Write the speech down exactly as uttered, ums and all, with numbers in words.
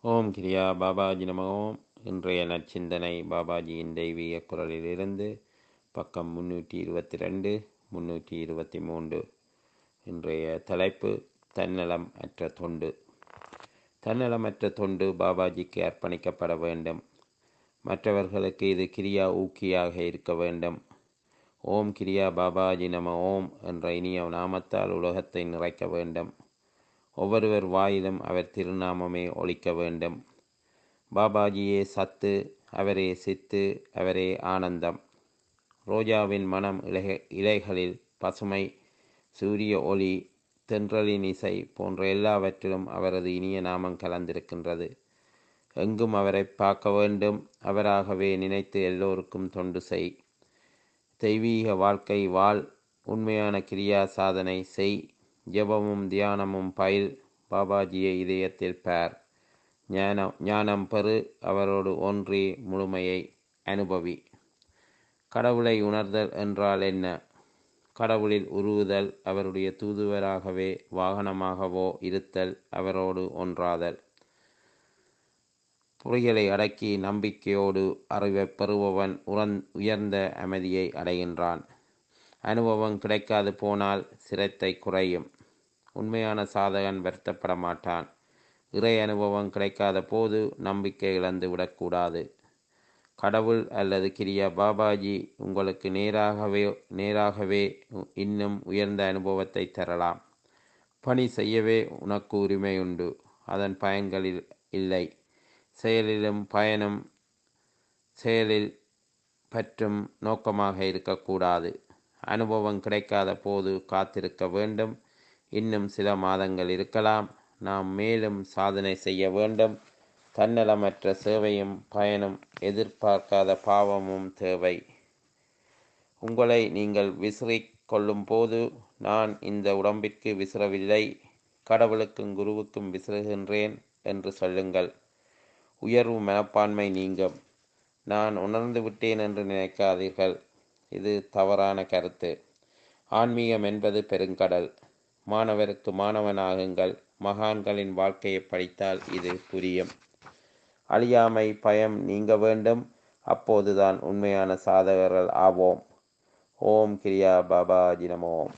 ஓம் கிரியா பாபாஜி நம ஓம். இன்றைய நற்சிந்தனை பாபாஜியின் தெய்வீக குரலிலிருந்து பக்கம் முன்னூற்றி இருபத்தி ரெண்டு முன்னூற்றி இருபத்தி மூன்று. இன்றைய தலைப்பு தன்னலம் அற்ற தொண்டு. தன்னலமற்ற தொண்டு பாபாஜிக்கு அர்ப்பணிக்கப்பட வேண்டும். மற்றவர்களுக்கு இது கிரியா ஊக்கியாக இருக்க வேண்டும். ஓம் கிரியா பாபாஜி நம ஓம் என்ற இனிய நாமத்தால் உலகத்தை நிறைக்க வேண்டும். ஒவ்வொருவர் வாயிலும் அவர் திருநாமமே ஒலிக்க வேண்டும். பாபாஜியே சத்து, அவரே சித்து, அவரே ஆனந்தம். ரோஜாவின் மனம் இலை இலைகளில் பசுமை, சூரிய ஒளி, தென்றலின் இசை போன்ற எல்லாவற்றிலும் அவரது இனிய நாமம் கலந்திருக்கின்றது. எங்கும் அவரை பார்க்க வேண்டும். அவராகவே நினைத்து எல்லோருக்கும் தொண்டு செய். தெய்வீக வாழ்க்கை வாழ். உண்மையான கிரியா சாதனை செய். ஜபமும் தியானமும் பயில். பாபாஜியை இதயத்தில் பார். ஞானம் ஞானம் பெறு. அவரோடு ஒன்றி முழுமையை அனுபவி. கடவுளை உணர்தல் என்றால் என்ன? கடவுளில் உருவுதல், அவருடைய தூதுவராகவே வாகனமாகவோ இருத்தல், அவரோடு ஒன்றாதல். பொறிகளை அடக்கி நம்பிக்கையோடு அறிவை பெறுபவன் உறந் உயர்ந்த அமைதியை அடைகின்றான். அனுபவம் கிடைக்காது போனால் சிரத்தை குறையும். உண்மையான சாதகன் வருத்தப்பட மாட்டான். இறை அனுபவம் கிடைக்காத போது நம்பிக்கை இழந்து விடக்கூடாது. கடவுள் அல்லது கிரியா பாபாஜி உங்களுக்கு நேராகவே நேராகவே இன்னும் உயர்ந்த அனுபவத்தை தரலாம். பணி செய்யவே உனக்கு உரிமை உண்டு. அதன் பயன்களில் இல்லை. செயலிலும் பயனும் செயலில் பற்றும் நோக்கமாக இருக்கக்கூடாது. அனுபவம் கிடைக்காத போது காத்திருக்க வேண்டும். இன்னும் சில மாதங்கள் இருக்கலாம். நாம் மேலும் சாதனை செய்ய வேண்டும். தன்னலமற்ற சேவையும் பயனும் எதிர்பார்க்காத பாவமும் தேவை. உங்களை நீங்கள் விசிறிக் கொள்ளும் போது, நான் இந்த உடம்பிற்கு விசிறவில்லை, கடவுளுக்கும் குருவுக்கும் விசிறுகின்றேன் என்று சொல்லுங்கள். உயர்வு மனப்பான்மை நீங்கும். நான் உணர்ந்து விட்டேன் என்று நினைக்காதீர்கள். இது தவறான கருத்து. ஆன்மீகம் என்பது பெருங்கடல். மாணவருக்கு மாணவனாகுங்கள். மகான்களின் வாழ்க்கையை படித்தால் இது புரியும். அழியாமை பயம் நீங்க வேண்டும். அப்போதுதான் உண்மையான சாதகர்கள் ஆவோம். ஓம் கிரியா பாபாஜி நமோ.